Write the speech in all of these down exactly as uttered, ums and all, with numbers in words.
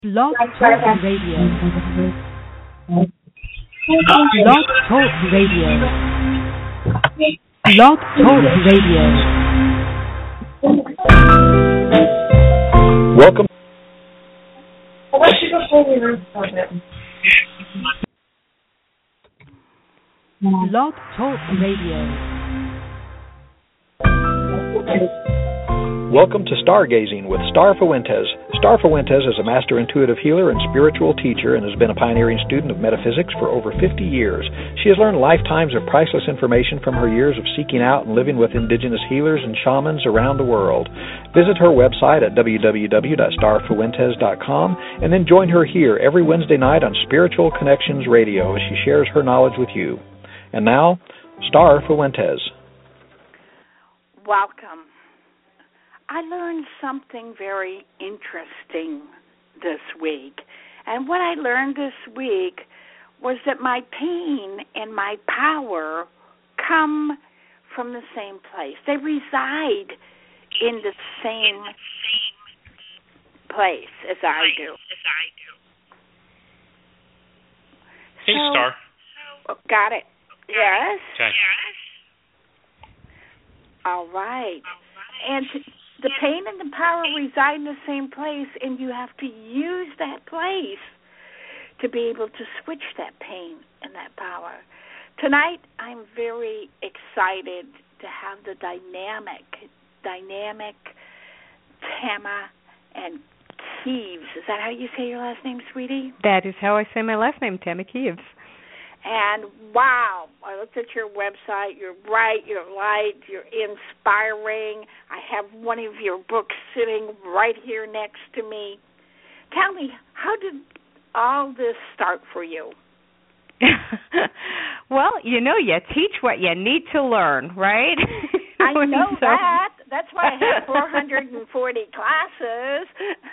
Blog Talk Radio. Blog Talk Radio. Blog Talk Radio. Welcome. Blog Talk Radio. Welcome to Stargazing with Star Fuentes. Star Fuentes is a master intuitive healer and spiritual teacher and has been a pioneering student of metaphysics for over fifty years. She has learned lifetimes of priceless information from her years of seeking out and living with indigenous healers and shamans around the world. Visit her website at w w w dot star fuentes dot com and then join her here every Wednesday night on Spiritual Connections Radio as she shares her knowledge with you. And now, Star Fuentes. Welcome. I learned something very interesting this week. And what I learned this week was that my pain and my power come from the same place. They reside in the same place as I do. Hey, so, Star. Got it. Yes? Okay. All right. And the pain and the power reside in the same place, and you have to use that place to be able to switch that pain and that power. Tonight, I'm very excited to have the dynamic, dynamic Tama and Keeves. Is that how you say your last name, sweetie? That is how I say my last name, Tama Keeves. And wow, I looked at your website. You're bright, you're light, you're inspiring. I have one of your books sitting right here next to me. Tell me, how did all this start for you? Well, you know, you teach what you need to learn, right? I know so. that. That's why I have four hundred forty classes.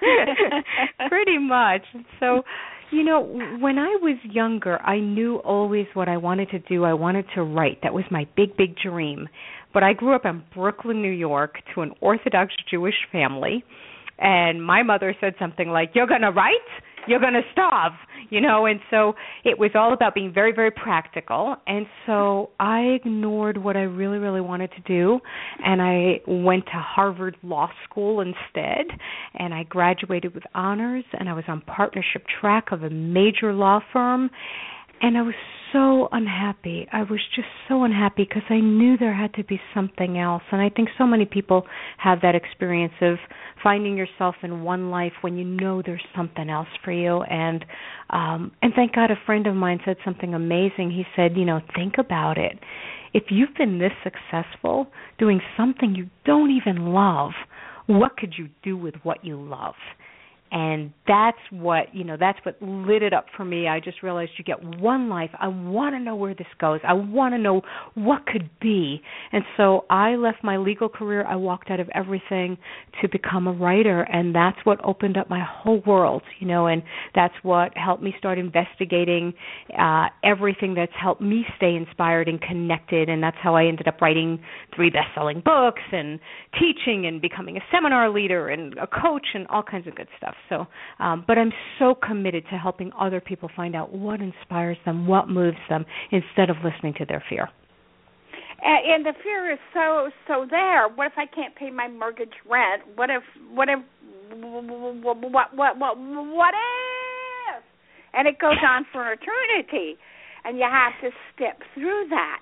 Pretty much. So, you know, when I was younger, I knew always what I wanted to do. I wanted to write. That was my big, big dream. But I grew up in Brooklyn, New York, to an Orthodox Jewish family, and my mother said something like, "You're going to write? You're going to starve," you know, and so it was all about being very, very practical, and so I ignored what I really, really wanted to do, and I went to Harvard Law School instead, and I graduated with honors, and I was on partnership track of a major law firm, and I was so unhappy. I was just so unhappy because I knew there had to be something else. And I think so many people have that experience of finding yourself in one life when you know there's something else for you. And um, and thank God a friend of mine said something amazing. He said, you know, think about it. If you've been this successful doing something you don't even love, what could you do with what you love? And that's what, you know, that's what lit it up for me. I just realized you get one life. I want to know where this goes. I want to know what could be. And so I left my legal career. I walked out of everything to become a writer, and that's what opened up my whole world, you know, and that's what helped me start investigating uh, everything that's helped me stay inspired and connected, and that's how I ended up writing three best-selling books and teaching and becoming a seminar leader and a coach and all kinds of good stuff. So, um, but I'm so committed to helping other people find out what inspires them, what moves them, instead of listening to their fear. And, and the fear is so so there. What if I can't pay my mortgage rent? What if what if what what what what, what if? And it goes on for eternity, and you have to step through that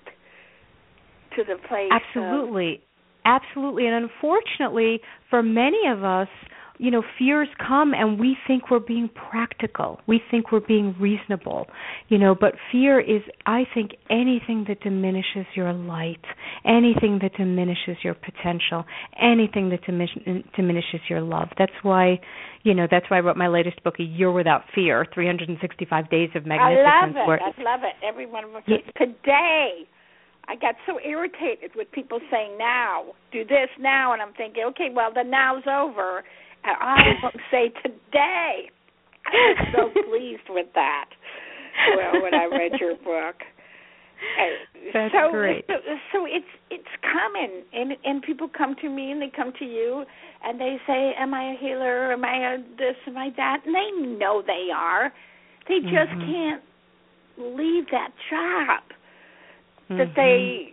to the place. Absolutely, of, absolutely, and unfortunately, for many of us, you know, fears come and we think we're being practical. We think we're being reasonable, you know, but fear is, I think, anything that diminishes your light, anything that diminishes your potential, anything that dimin- diminishes your love. That's why, you know, that's why I wrote my latest book, A Year Without Fear, three hundred sixty-five Days of Magnificence. I love it. Where, I love it. Every one of us. Yeah. Today, I got so irritated with people saying now, do this now, and I'm thinking, okay, well, the now's over. I will say today. I was so pleased with that. Well, when I read your book, That's so, great. So, so it's it's common, and and people come to me and they come to you, and they say, "Am I a healer? Am I a this? Am I that?" And they know they are. They just mm-hmm. can't leave that job mm-hmm. that they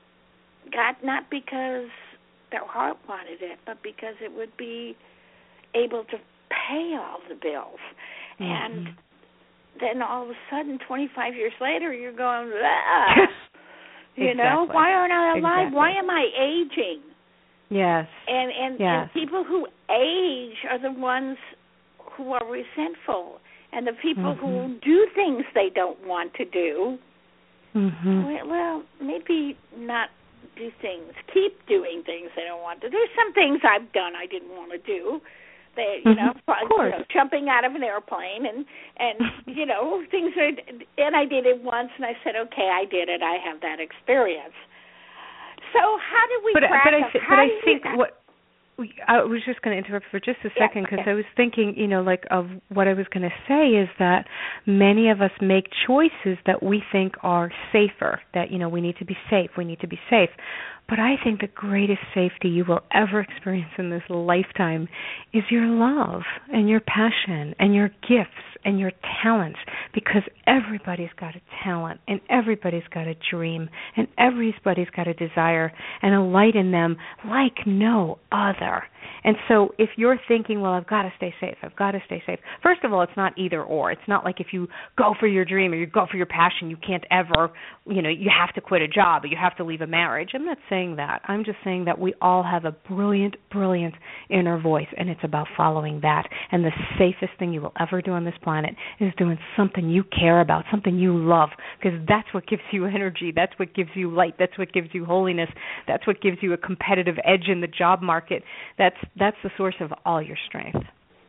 got, not because their heart wanted it, but because it would be able to pay all the bills. Mm-hmm. And then all of a sudden, twenty-five years later, you're going, ah, you exactly. know, why aren't I alive? Exactly. Why am I aging? Yes. And and, yes. and people who age are the ones who are resentful, and the people mm-hmm. who do things they don't want to do. Mm-hmm. Well, maybe not do things. Keep doing things they don't want to do. There's some things I've done I didn't want to do. They, you know, mm-hmm. of course. You know, jumping out of an airplane and and you know things are. And I did it once, and I said, okay, I did it. I have that experience. So how do we but, practice? But I, th- how but I do think we, what I was just going to interrupt for just a second because yeah, okay. I was thinking, you know, like of what I was going to say is that many of us make choices that we think are safer, that, you know, we need to be safe, we need to be safe. But I think the greatest safety you will ever experience in this lifetime is your love and your passion and your gifts and your talents, because everybody's got a talent and everybody's got a dream and everybody's got a desire and a light in them like no other. And so if you're thinking, well, I've got to stay safe, I've got to stay safe. First of all, it's not either or. It's not like if you go for your dream or you go for your passion, you can't ever, you know, you have to quit a job or you have to leave a marriage. I'm not saying that. I'm just saying that we all have a brilliant, brilliant inner voice, and it's about following that. And the safest thing you will ever do on this planet is doing something you care about, something you love, because that's what gives you energy. That's what gives you light. That's what gives you holiness. That's what gives you a competitive edge in the job market. That's that's the source of all your strength.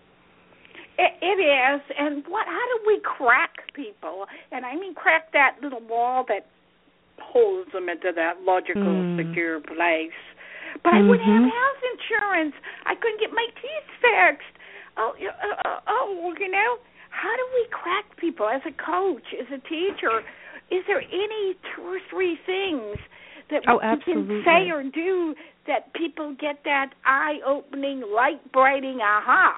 It, it is. And what? How do we crack people? And I mean crack that little wall that holds them into that logical, mm. secure place. But mm-hmm. I wouldn't have health insurance. I couldn't get my teeth fixed. Oh, uh, uh, oh, you know, how do we crack people as a coach, as a teacher? Is there any two or three things that oh, we can say or do that people get that eye-opening, light-brighting aha?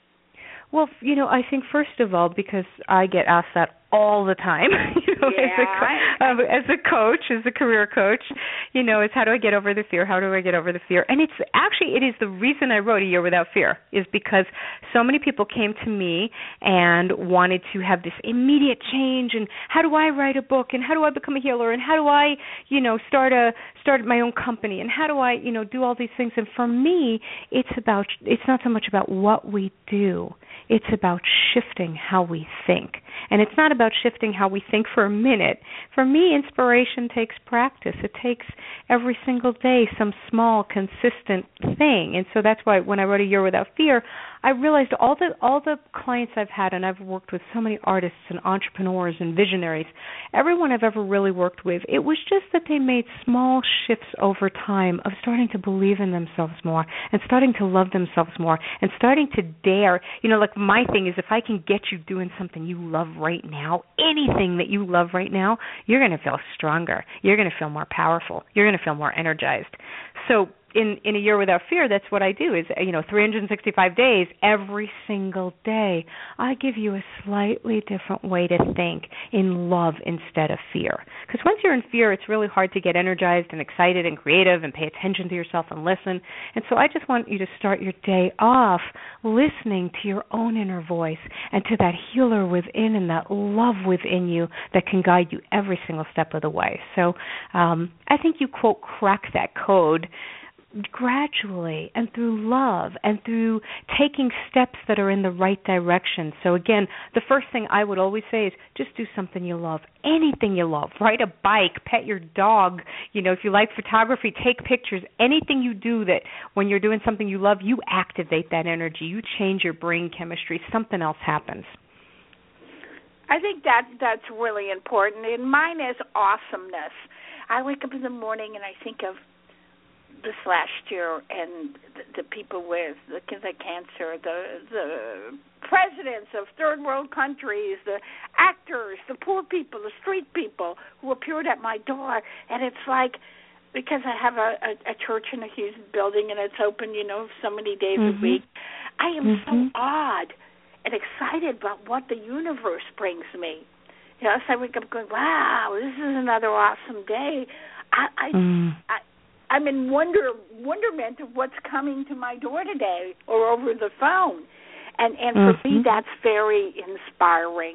Well, you know, I think first of all, because I get asked that all the time, you know, yeah, as, a co- uh, as a coach, as a career coach, you know, is how do I get over the fear? How do I get over the fear? And it's actually, it is the reason I wrote A Year Without Fear, is because so many people came to me and wanted to have this immediate change, and how do I write a book, and how do I become a healer, and how do I, you know, start a start my own company, and how do I, you know, do all these things? And for me, it's about, it's not so much about what we do. It's about shifting how we think. And it's not about shifting how we think for a minute. For me, inspiration takes practice. It takes every single day some small, consistent thing. And so that's why when I wrote A Year Without Fear, I realized all the all the clients I've had, and I've worked with so many artists and entrepreneurs and visionaries, everyone I've ever really worked with, it was just that they made small shifts over time of starting to believe in themselves more and starting to love themselves more and starting to dare. You know, like my thing is, if I can get you doing something you love right now, anything that you love right now, you're going to feel stronger. You're going to feel more powerful. You're going to feel more energized. So in, in A Year Without Fear, that's what I do is, you know, three hundred sixty-five days, every single day, I give you a slightly different way to think in love instead of fear. Because once you're in fear, it's really hard to get energized and excited and creative and pay attention to yourself and listen. And so I just want you to start your day off listening to your own inner voice and to that healer within and that love within you that can guide you every single step of the way. So um, I think you, quote, crack that code gradually and through love and through taking steps that are in the right direction. So again, the first thing I would always say is just do something you love, anything you love. Ride a bike, pet your dog. You know, if you like photography, take pictures. Anything you do that when you're doing something you love, you activate that energy. You change your brain chemistry. Something else happens. I think that that's really important. And mine is awesomeness. I wake up in the morning and I think of this last year, and the, the people with the, the cancer, the the presidents of third world countries, the actors, the poor people, the street people who appeared at my door, and it's like, because I have a, a, a church in a huge building and it's open, you know, so many days mm-hmm. a week, I am mm-hmm. so awed and excited about what the universe brings me. You know, so I wake up going, wow, this is another awesome day. I, I, mm. I I'm in wonder wonderment of what's coming to my door today or over the phone. And and for mm-hmm. me, that's very inspiring.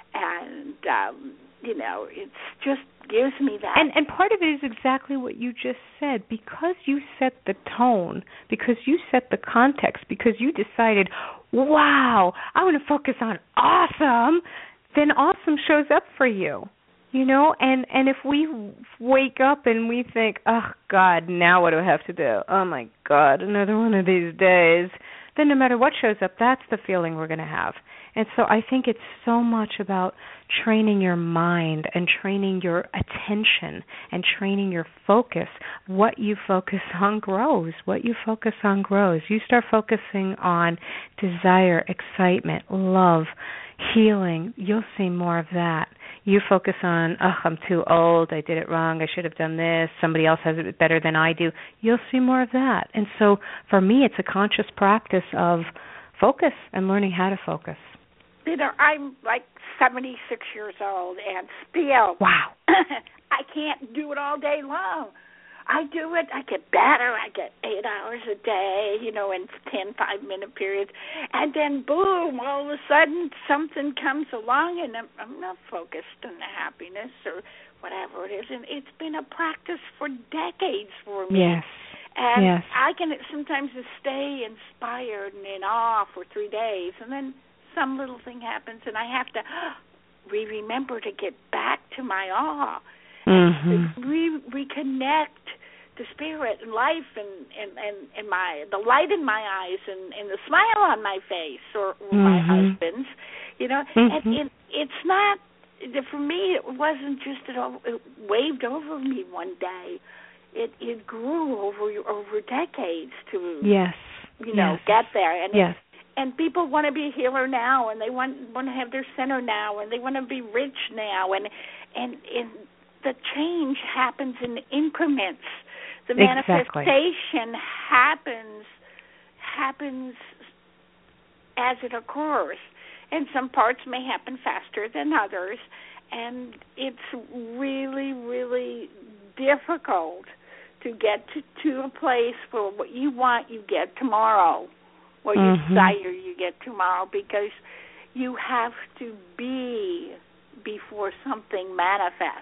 And, um, you know, it just gives me that. And, and part of it is exactly what you just said. Because you set the tone, because you set the context, because you decided, wow, I want to focus on awesome, then awesome shows up for you. You know, and, and if we wake up and we think, oh, God, now what do I have to do? Oh, my God, another one of these days. Then no matter what shows up, that's the feeling we're going to have. And so I think it's so much about training your mind and training your attention and training your focus. What you focus on grows. What you focus on grows. You start focusing on desire, excitement, love, healing. You'll see more of that. You focus on, oh, I'm too old, I did it wrong, I should have done this, somebody else has it better than I do. You'll see more of that. And so for me, it's a conscious practice of focus and learning how to focus. You know, I'm like seventy-six years old and still, wow, I can't do it all day long. I do it, I get better, I get eight hours a day, you know, in ten five-minute periods. And then, boom, all of a sudden something comes along and I'm, I'm not focused on the happiness or whatever it is. And it's been a practice for decades for me. Yes. And yes. I can sometimes just stay inspired and in awe for three days. And then some little thing happens and I have to re-remember to get back to my awe. Mm-hmm. Re- reconnect to spirit and life and, and, and, and my the light in my eyes and, and the smile on my face or, or mm-hmm. my husband's, you know. Mm-hmm. And it, it's not, for me, it wasn't just that it waved over me one day. It it grew over over decades to, yes. you know, yes. get there. And yes. And people want to be a healer now, and they want want to have their center now, and they want to be rich now, and and and the change happens in increments. The exactly. manifestation happens happens as it occurs, and some parts may happen faster than others, and it's really, really difficult to get to, to a place where what you want you get tomorrow, what you mm-hmm. desire you get tomorrow, because you have to be before something manifests.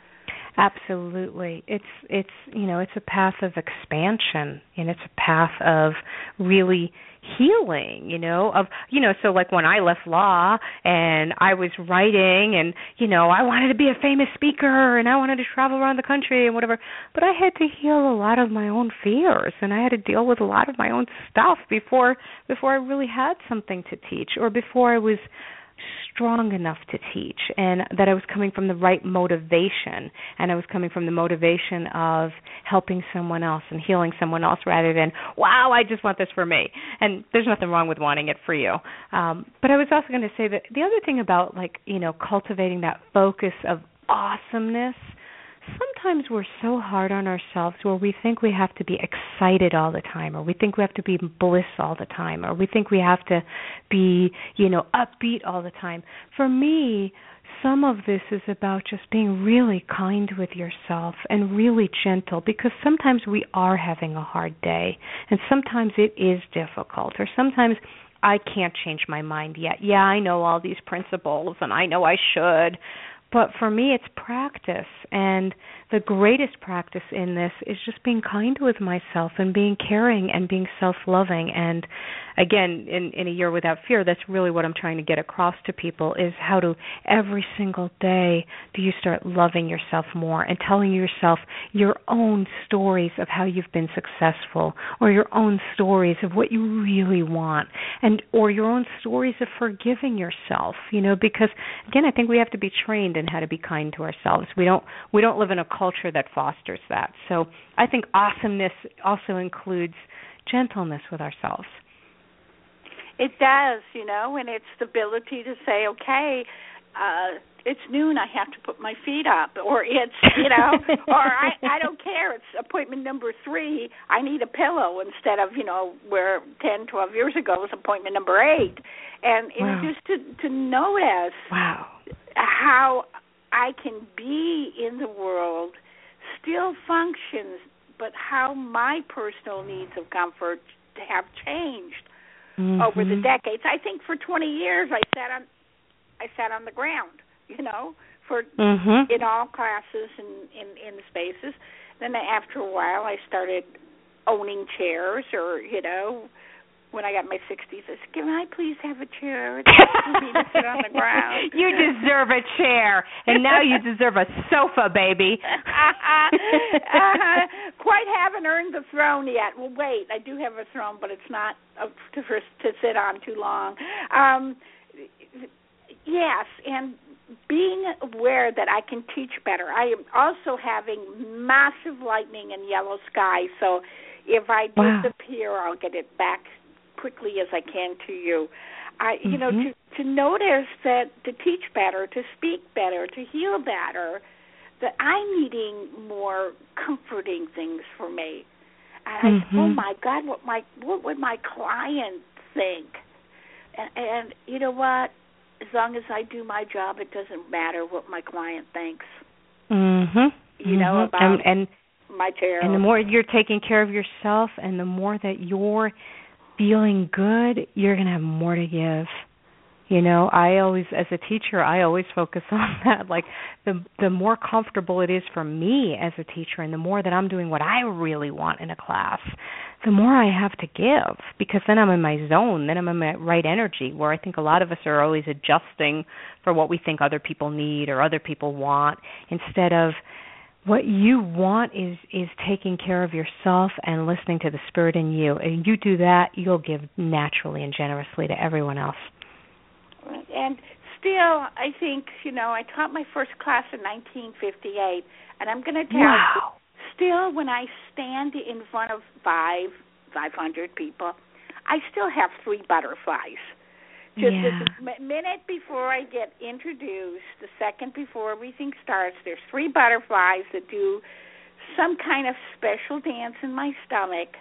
Absolutely. It's it's you know, it's a path of expansion and it's a path of really healing, you know, of you know, so like when I left law and I was writing and, you know, I wanted to be a famous speaker and I wanted to travel around the country and whatever, but I had to heal a lot of my own fears and I had to deal with a lot of my own stuff before before I really had something to teach or before I was strong enough to teach, and that I was coming from the right motivation, and I was coming from the motivation of helping someone else and healing someone else rather than, wow, I just want this for me. And there's nothing wrong with wanting it for you. Um, but I was also going to say that the other thing about, like, you know, cultivating that focus of awesomeness, sometimes we're so hard on ourselves where we think we have to be excited all the time, or we think we have to be bliss all the time, or we think we have to be, you know, upbeat all the time. For me, some of this is about just being really kind with yourself and really gentle, because sometimes we are having a hard day, and sometimes it is difficult, or sometimes I can't change my mind yet. Yeah, I know all these principles, and I know I should. But for me, it's practice, and the greatest practice in this is just being kind with myself and being caring and being self-loving. And again, in, in A Year Without Fear, that's really what I'm trying to get across to people, is how to every single day do you start loving yourself more and telling yourself your own stories of how you've been successful, or your own stories of what you really want, and or your own stories of forgiving yourself, you know, because, again, I think we have to be trained in how to be kind to ourselves. We don't we don't live in a culture that fosters that. So I think awesomeness also includes gentleness with ourselves. It does, you know, and it's the ability to say, okay, uh, it's noon, I have to put my feet up, or it's, you know, or I, I don't care, it's appointment number three, I need a pillow instead of, you know, where ten, twelve years ago was appointment number eight. And wow. it's just to, to notice wow. how I can be in the world, still functions, but how my personal needs of comfort have changed mm-hmm. over the decades. I think for twenty years I sat on I sat on the ground, you know, for mm-hmm. in all classes and in, in the spaces. Then after a while I started owning chairs, or, you know, when I got my sixties, I said, can I please have a chair? It's for me to sit on the ground. You deserve a chair, and now you deserve a sofa, baby. uh, quite haven't earned the throne yet. Well, wait, I do have a throne, but it's not uh, to, for, to sit on too long. Um, yes, and being aware that I can teach better. I am also having massive lightning and yellow sky, so if I wow. disappear, I'll get it back quickly as I can to you. I, you mm-hmm. know, to, to notice that to teach better, to speak better, to heal better, that I'm needing more comforting things for me. And mm-hmm. I, oh my God, what my what would my client think? And, and you know what? As long as I do my job, it doesn't matter what my client thinks. Mm-hmm. You know mm-hmm. about and, and my chair. And the more you're taking care of yourself, and the more that you're feeling good, you're going to have more to give. You know, I always, as a teacher, I always focus on that. Like, the the more comfortable it is for me as a teacher, and the more that I'm doing what I really want in a class, the more I have to give, because then I'm in my zone, then I'm in my right energy, where I think a lot of us are always adjusting for what we think other people need or other people want, instead of what you want is, is taking care of yourself and listening to the spirit in you. And you do that, you'll give naturally and generously to everyone else. And still, I think, you know, I taught my first class in nineteen fifty-eight, and I'm going to tell wow. you, still when I stand in front of five, five hundred people, I still have three butterflies. Just yeah. a minute before I get introduced, the second before everything starts, there's three butterflies that do some kind of special dance in my stomach.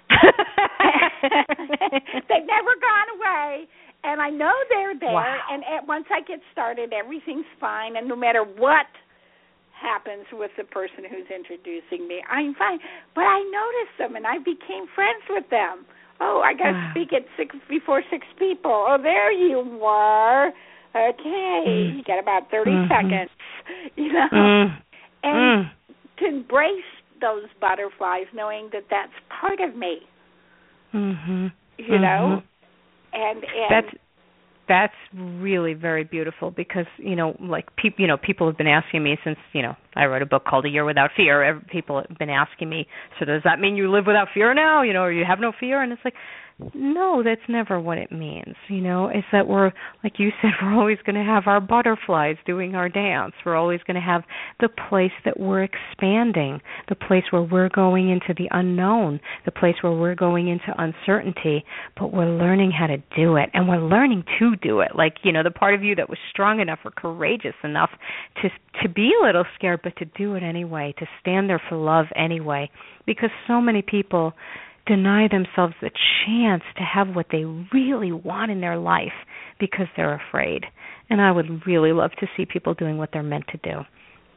They've never gone away, and I know they're there, wow. and at, once I get started, everything's fine, and no matter what happens with the person who's introducing me, I'm fine. But I noticed them, and I became friends with them. Oh, I got to wow. speak at six before six people. Oh, there you were. Okay, mm. you got about thirty mm-hmm. seconds. You know, mm. and mm. to embrace those butterflies, knowing that that's part of me. Mm-hmm. You mm-hmm. know, and and that's that's really very beautiful, because you know, like people, you know, people have been asking me since, you know, I wrote a book called A Year Without Fear. Every, people have been asking me, so does that mean you live without fear now? You know, or you have no fear? And it's like, no, that's never what it means. You know, it's that we're, like you said, we're always going to have our butterflies doing our dance. We're always going to have the place that we're expanding, the place where we're going into the unknown, the place where we're going into uncertainty, but we're learning how to do it, and we're learning to do it. Like, you know, the part of you that was strong enough or courageous enough to to be a little scared, but to do it anyway, to stand there for love anyway, because so many people deny themselves the chance to have what they really want in their life because they're afraid. And I would really love to see people doing what they're meant to do.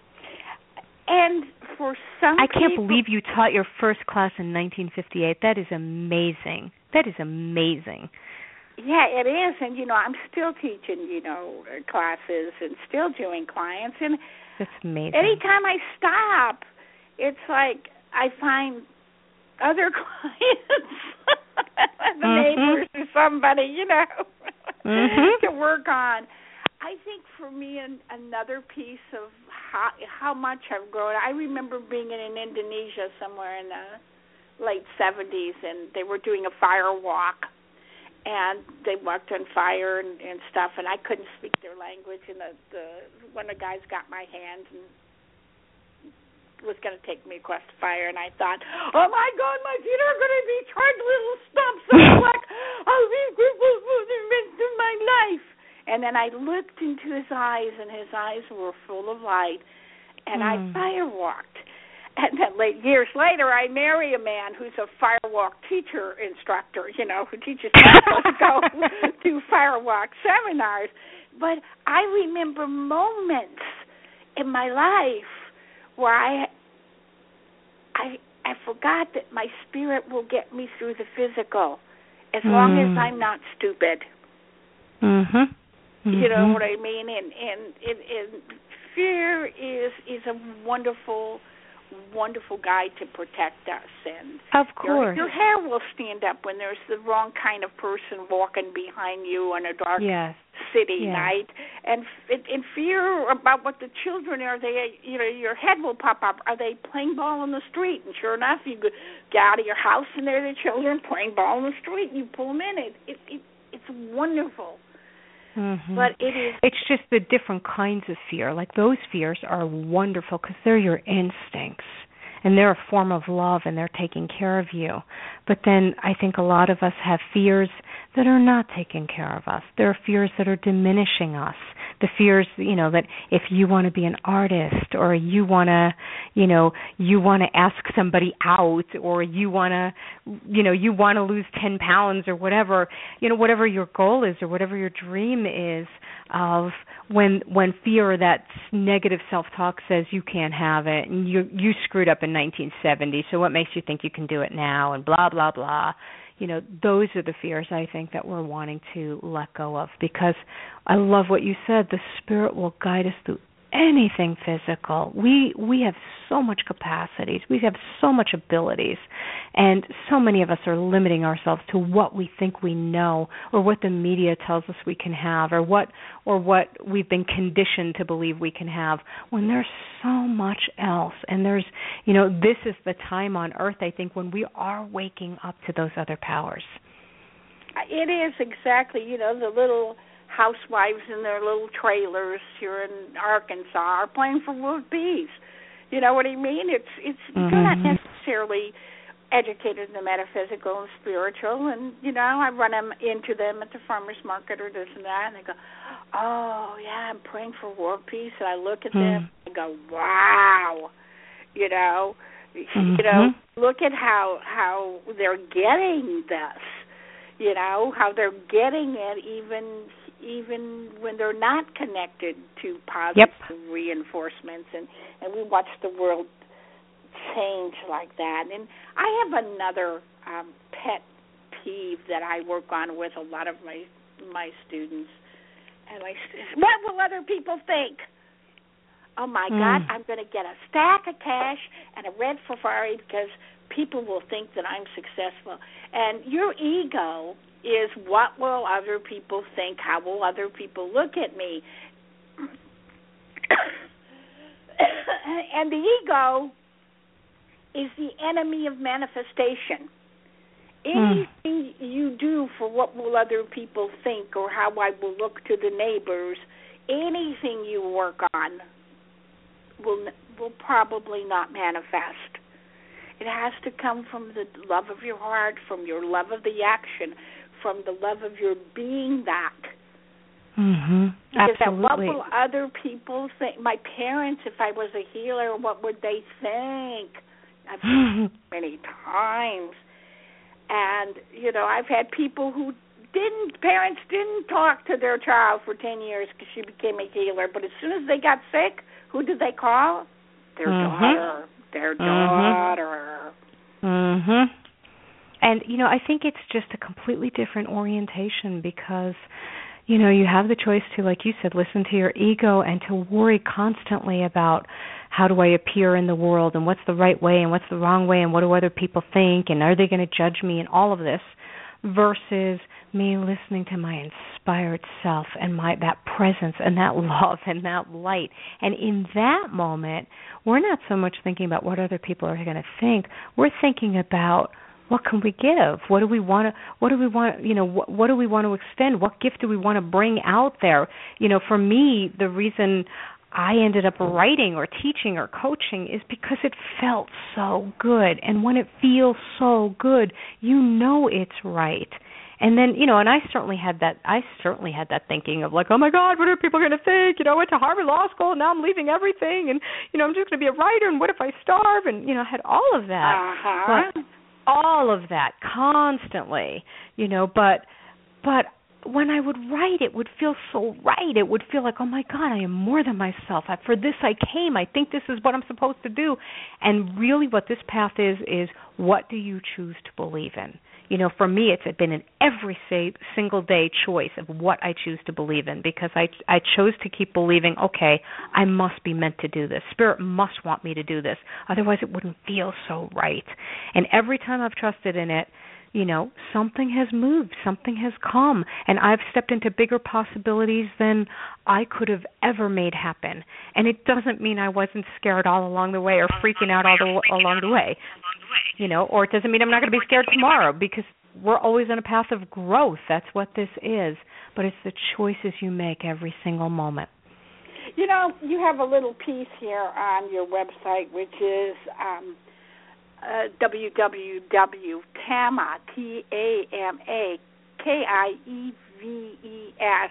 And for some I can't people, believe you taught your first class in nineteen fifty-eight. That is amazing. That is amazing. Yeah, it is. And, you know, I'm still teaching, you know, classes and still doing clients. And that's amazing. Anytime I stop, it's like I find other clients, the mm-hmm. neighbors or somebody, you know, mm-hmm. to work on. I think for me, an, another piece of how, how much I've grown, I remember being in Indonesia somewhere in the late seventies, and they were doing a fire walk, and they walked on fire and, and stuff, and I couldn't speak their language, and the, the one of the guys got my hand and was going to take me across the fire, and I thought, oh my God, my feet are going to be charred little stumps of black. I'll be grateful for the rest of my life. And then I looked into his eyes, and his eyes were full of light, and mm. I firewalked. And then late, years later, I marry a man who's a firewalk teacher instructor, you know, who teaches people to go do firewalk seminars. But I remember moments in my life where I, I, I forgot that my spirit will get me through the physical, as mm. long as I'm not stupid. Mm-hmm. Mm-hmm. You know what I mean? And and, and, and fear is is a wonderful. wonderful guide to protect us, and of course your, your hair will stand up when there's the wrong kind of person walking behind you on a dark yes. city yes. night, and in fear about what the children are. They, you know, your head will pop up. Are they playing ball in the street? And sure enough, you get out of your house and there are the children playing ball in the street. And you pull them in. It, it, it it's wonderful. Mm-hmm. But it is. It's just the different kinds of fear. Like those fears are wonderful because they're your instincts, and they're a form of love, and they're taking care of you. But then I think a lot of us have fears that are not taking care of us. There are fears that are diminishing us. The fears, you know, that if you want to be an artist, or you want to, you know, you want to ask somebody out, or you want to, you know, you want to lose ten pounds or whatever, you know, whatever your goal is or whatever your dream is, of when when fear or that negative self-talk says you can't have it, and you you screwed up in nineteen seventy, so what makes you think you can do it now, and blah, blah, blah. You know, those are the fears I think that we're wanting to let go of, because I love what you said. The Spirit will guide us through anything physical. We we have so much capacities. We have so much abilities, and so many of us are limiting ourselves to what we think we know, or what the media tells us we can have, or what or what we've been conditioned to believe we can have, when there's so much else. And there's, you know, this is the time on earth, I think, when we are waking up to those other powers. It is exactly, you know, the little housewives in their little trailers here in Arkansas are playing for world peace. You know what I mean? It's it's mm-hmm. They're not necessarily educated in the metaphysical and spiritual, and you know, I run them into them at the farmers market or this and that, and they go, "Oh yeah, I'm praying for world peace," and I look at mm-hmm. them and go, "Wow," you know, mm-hmm. you know, look at how how they're getting this. You know, how they're getting it even even when they're not connected to positive yep. reinforcements, and, and we watch the world change like that. And I have another um, pet peeve that I work on with a lot of my my students, and I what will other people think? Oh my mm. God, I'm going to get a stack of cash and a red Ferrari because people will think that I'm successful. And your ego is, what will other people think? How will other people look at me? And the ego is the enemy of manifestation. Anything hmm. you do for what will other people think, or how I will look to the neighbors, anything you work on will will probably not manifest. It has to come from the love of your heart, from your love of the action, from the love of your being that. Mm-hmm. Because Absolutely. What will other people think? My parents, if I was a healer, what would they think? I've said many times. And, you know, I've had people who didn't, parents didn't talk to their child for ten years because she became a healer. But as soon as they got sick, who did they call? Their mm-hmm. daughter. Their daughter. Mm-hmm. And, you know, I think it's just a completely different orientation because, you know, you have the choice to, like you said, listen to your ego and to worry constantly about how do I appear in the world and what's the right way and what's the wrong way and what do other people think and are they going to judge me and all of this, versus me listening to my inspired self and my that presence and that love and that light. And in that moment, we're not so much thinking about what other people are going to think. We're thinking about what can we give? What do we want to? What do we want? You know, what, what do we want to extend? What gift do we want to bring out there? You know, for me, the reason I ended up writing or teaching or coaching is because it felt so good. And when it feels so good, you know it's right. And then, you know, and I certainly had that, I certainly had that thinking of like, oh my God, what are people going to think? You know, I went to Harvard Law School and now I'm leaving everything. And, you know, I'm just going to be a writer. And what if I starve? And, you know, I had all of that. Uh-huh. But all of that constantly, you know, but, but, when I would write, it would feel so right. It would feel like, oh, my God, I am more than myself. I, for this I came. I think this is what I'm supposed to do. And really what this path is, is what do you choose to believe in? You know, for me, it's been an every say, single day choice of what I choose to believe in, because I, I chose to keep believing, okay, I must be meant to do this. Spirit must want me to do this. Otherwise, it wouldn't feel so right. And every time I've trusted in it, you know, something has moved, something has come, and I've stepped into bigger possibilities than I could have ever made happen. And it doesn't mean I wasn't scared all along the way or freaking out all the, along the way, you know, or it doesn't mean I'm not going to be scared tomorrow, because we're always on a path of growth. That's what this is. But it's the choices you make every single moment. You know, you have a little piece here on your website, which is um, Uh, w w w dot tama, T A M A K I E V E S,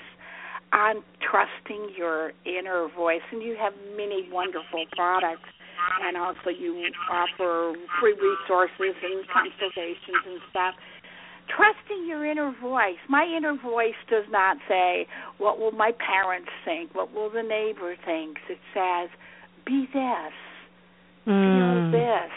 on trusting your inner voice. And you have many wonderful products, and also you offer free resources and consultations and stuff. Trusting your inner voice. My inner voice does not say, what will my parents think? What will the neighbor think? It says, be this, mm. feel this.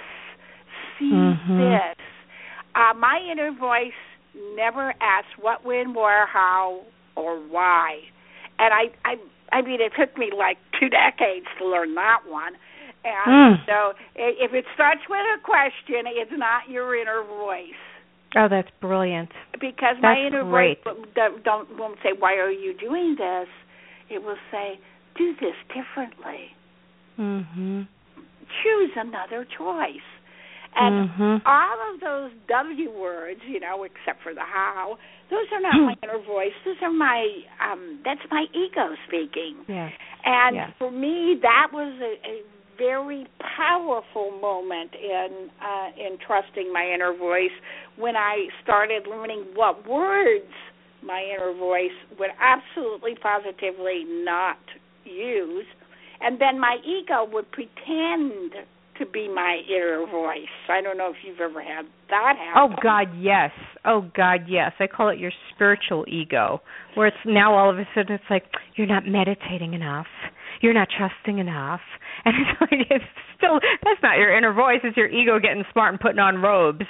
See mm-hmm. this. Uh, my inner voice never asks what, when, where, how, or why. And I, I, I mean, it took me like two decades to learn that one. And mm. so, if it starts with a question, it's not your inner voice. Oh, that's brilliant. Because that's my inner great. voice don't, don't won't say, "Why are you doing this?" It will say, "Do this differently. Mm-hmm. Choose another choice." And mm-hmm. all of those W words, you know, except for the how, those are not my inner voice. Those are my, um, that's my ego speaking. Yes. And yes. for me, that was a, a very powerful moment in uh, in trusting my inner voice when I started learning what words my inner voice would absolutely, positively not use. And then my ego would pretend to be my inner voice. I don't know if you've ever had that happen. Oh, God, yes. Oh, God, yes. I call it your spiritual ego, where it's now all of a sudden it's like, you're not meditating enough. You're not trusting enough. And it's like, it's still, that's not your inner voice. It's your ego getting smart and putting on robes.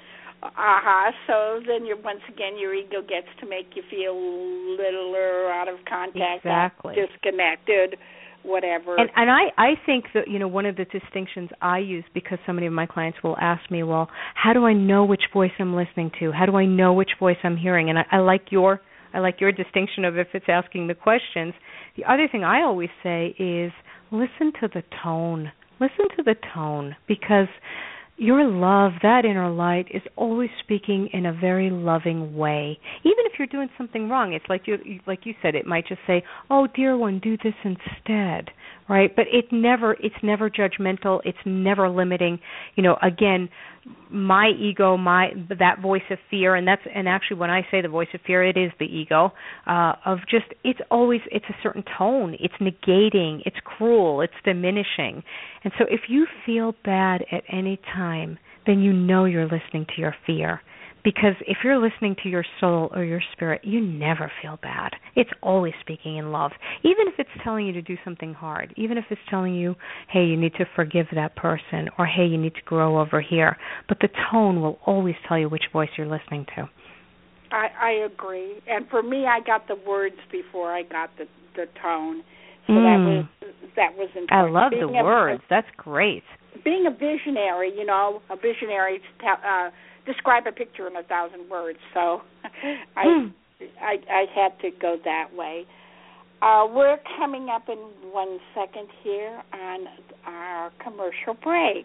Uh-huh. So then you're, once again, your ego gets to make you feel littler, out of contact, exactly. disconnected, whatever. And, and I, I think that, you know, one of the distinctions I use, because so many of my clients will ask me, well, how do I know which voice I'm listening to? How do I know which voice I'm hearing? And I, I like your I like your distinction of if it's asking the questions. The other thing I always say is listen to the tone. Listen to the tone, because your love, that inner light, is always speaking in a very loving way. Even if you're doing something wrong, it's like you like you said, it might just say, "Oh, dear one, do this instead," right? But it never, it's never judgmental. It's never limiting. You know, again, my ego, my that voice of fear, and that's and actually when I say the voice of fear, it is the ego uh, of just. It's always it's a certain tone. It's negating. It's cruel. It's diminishing. And so, if you feel bad at any time, then you know you're listening to your fear. Because if you're listening to your soul or your spirit, you never feel bad. It's always speaking in love. Even if it's telling you to do something hard, even if it's telling you, hey, you need to forgive that person, or hey, you need to grow over here. But the tone will always tell you which voice you're listening to. I, I agree. And for me, I got the words before I got the, the tone. So mm. that was that was important. I love being the a, words. That's great. Being a visionary, you know, a visionary uh, describe a picture in a thousand words. So I, mm. I I had to go that way. Uh, we're coming up in one second here on our commercial break.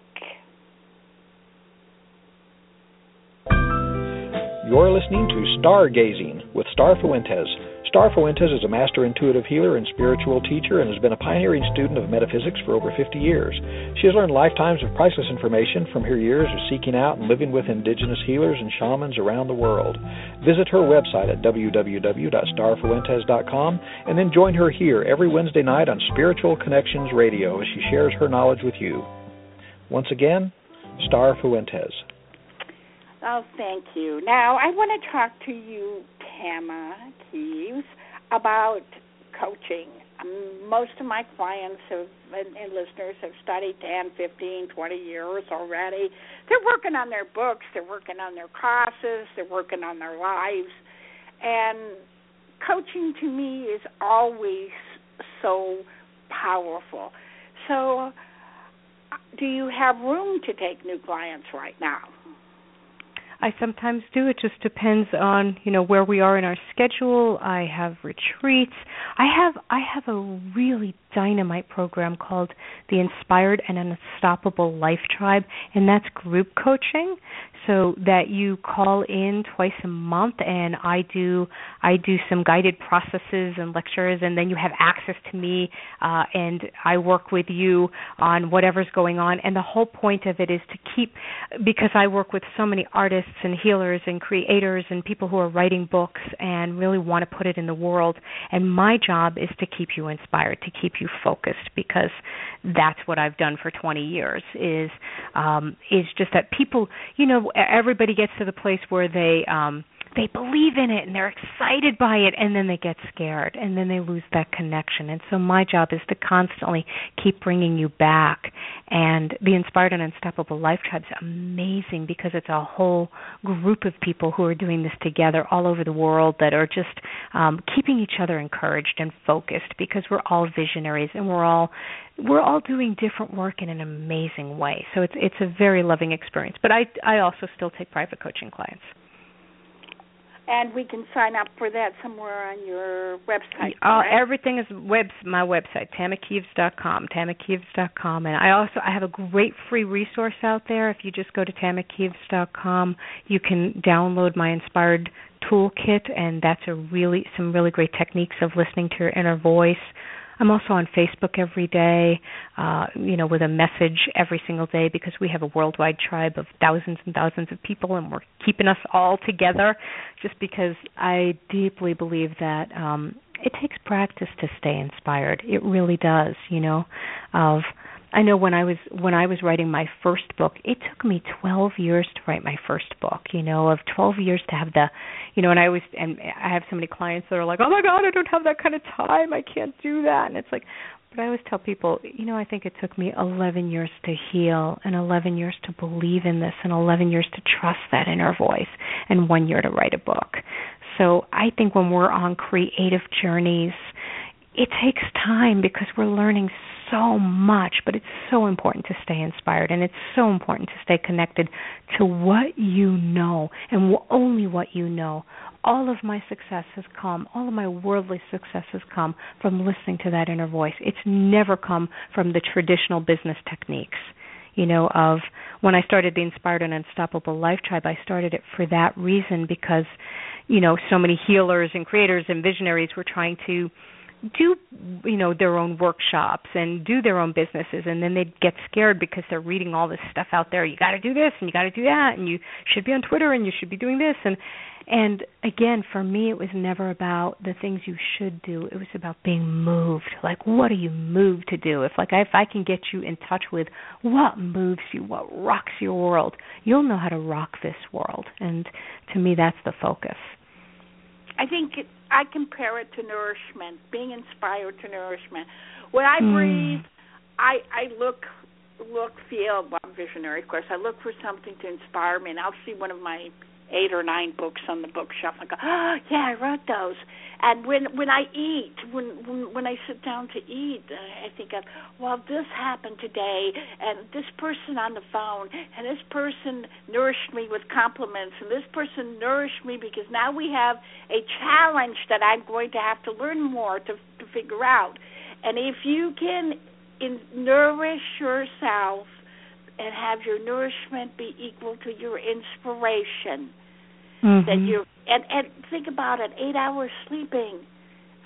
You're listening to Stargazing with Star Fuentes. Star Fuentes is a master intuitive healer and spiritual teacher and has been a pioneering student of metaphysics for over fifty years. She has learned lifetimes of priceless information from her years of seeking out and living with indigenous healers and shamans around the world. Visit her website at w w w dot star fuentes dot com and then join her here every Wednesday night on Spiritual Connections Radio as she shares her knowledge with you. Once again, Star Fuentes. Oh, thank you. Now, I want to talk to you, Tama Kieves, about coaching. Um, most of my clients have, and, and listeners have studied ten, fifteen, twenty years already. They're working on their books. They're working on their classes. They're working on their lives. And coaching to me is always so powerful. So do you have room to take new clients right now? I sometimes do. It just depends on, you know, where we are in our schedule. I have retreats. I have I have a really dynamite program called the Inspired and Unstoppable Life Tribe, and that's group coaching. So that you call in twice a month, and I do I do some guided processes and lectures, and then you have access to me, uh, and I work with you on whatever's going on. And the whole point of it is to keep, because I work with so many artists and healers and creators and people who are writing books and really want to put it in the world. And my job is to keep you inspired, to keep you focused, because that's what I've done for twenty years. Is um, is just that people, you know. Everybody gets to the place where they um, they believe in it and they're excited by it, and then they get scared, and then they lose that connection. And so my job is to constantly keep bringing you back. And the Inspired and Unstoppable Life Tribe is amazing because it's a whole group of people who are doing this together all over the world that are just um, keeping each other encouraged and focused, because we're all visionaries and we're all we're all doing different work in an amazing way. So it's it's a very loving experience. But I I also still take private coaching clients. And we can sign up for that somewhere on your website. Uh, everything is web, my website, tama kieves dot com, tama kieves dot com. And I also I have a great free resource out there. If you just go to tama kieves dot com, you can download my Inspired Toolkit, and that's a really some really great techniques of listening to your inner voice. I'm also on Facebook every day, uh, you know, with a message every single day, because we have a worldwide tribe of thousands and thousands of people, and we're keeping us all together, just because I deeply believe that um, it takes practice to stay inspired. It really does, you know. Of I know when I was when I was writing my first book, it took me twelve years to write my first book, you know, of twelve years to have the, you know, and I always, and I have so many clients that are like, oh my God, I don't have that kind of time, I can't do that. And it's like, but I always tell people, you know, I think it took me eleven years to heal, and eleven years to believe in this, and eleven years to trust that inner voice, and one year to write a book. So I think when we're on creative journeys, it takes time because we're learning so much, but it's so important to stay inspired, and it's so important to stay connected to what you know, and only what you know. All of my success has come, all of my worldly success has come from listening to that inner voice. It's never come from the traditional business techniques. You know, of when I started the Inspired and Unstoppable Life Tribe, I started it for that reason, because, you know, so many healers and creators and visionaries were trying to do, you know, their own workshops and do their own businesses, and then they'd get scared because they're reading all this stuff out there. You got to do this and you got to do that, and you should be on Twitter and you should be doing this. And and again, for me, it was never about the things you should do. It was about being moved. Like, what are you moved to do? If like if I can get you in touch with what moves you, what rocks your world, you'll know how to rock this world. And to me, that's the focus. I think it, I compare it to nourishment, being inspired to nourishment. When I mm. breathe, I I look, look, feel, well, I'm visionary, of course. I look for something to inspire me, and I'll see one of my eight or nine books on the bookshelf. I go, oh, yeah, I wrote those. And when when I eat, when when, when I sit down to eat, I think of, well, this happened today, and this person on the phone, and this person nourished me with compliments, and this person nourished me because now we have a challenge that I'm going to have to learn more to, to figure out. And if you can in, nourish yourself and have your nourishment be equal to your inspiration, mm-hmm. that you and, and think about it, eight hours sleeping,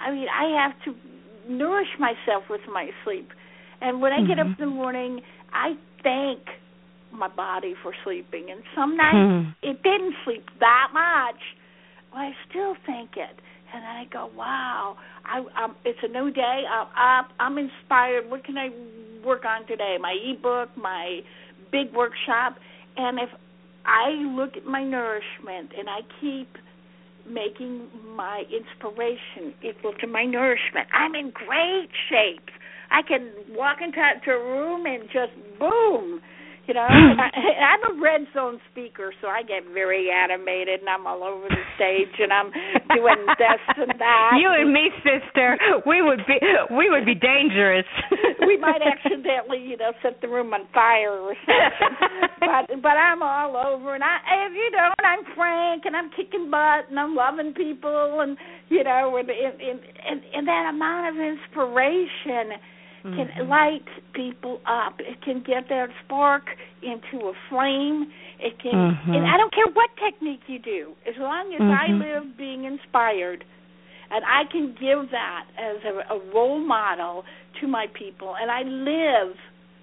I mean, I have to nourish myself with my sleep. And when I mm-hmm. get up in the morning, I thank my body for sleeping. And some nights mm. it didn't sleep that much, but I still thank it. And I go, wow, I, um, it's a new day. I'm up. I'm inspired. What can I work on today? My ebook, my big workshop. And if I look at my nourishment and I keep making my inspiration equal to my nourishment, I'm in great shape. I can walk into a room and just boom. You know, I, I'm a red zone speaker, so I get very animated, and I'm all over the stage, and I'm doing this and that. You and me, sister, we would be we would be dangerous. We might accidentally, you know, set the room on fire or something. but but I'm all over, and I, if you don't, I'm frank, and I'm kicking butt, and I'm loving people, and you know, and and and, and that amount of inspiration can mm-hmm. light people up. It can get that spark into a flame. It can, mm-hmm. and I don't care what technique you do, as long as mm-hmm. I live being inspired, and I can give that as a, a role model to my people, and I live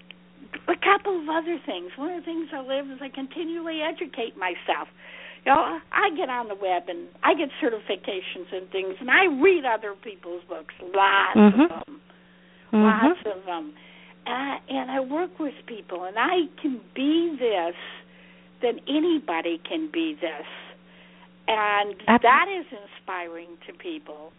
a couple of other things. One of the things I live is I continually educate myself. You know, I get on the web and I get certifications and things, and I read other people's books, lots mm-hmm. of them. Mm-hmm. Lots of them. Uh, and I work with people, and I can be this, then anybody can be this. And Absolutely. That is inspiring to people.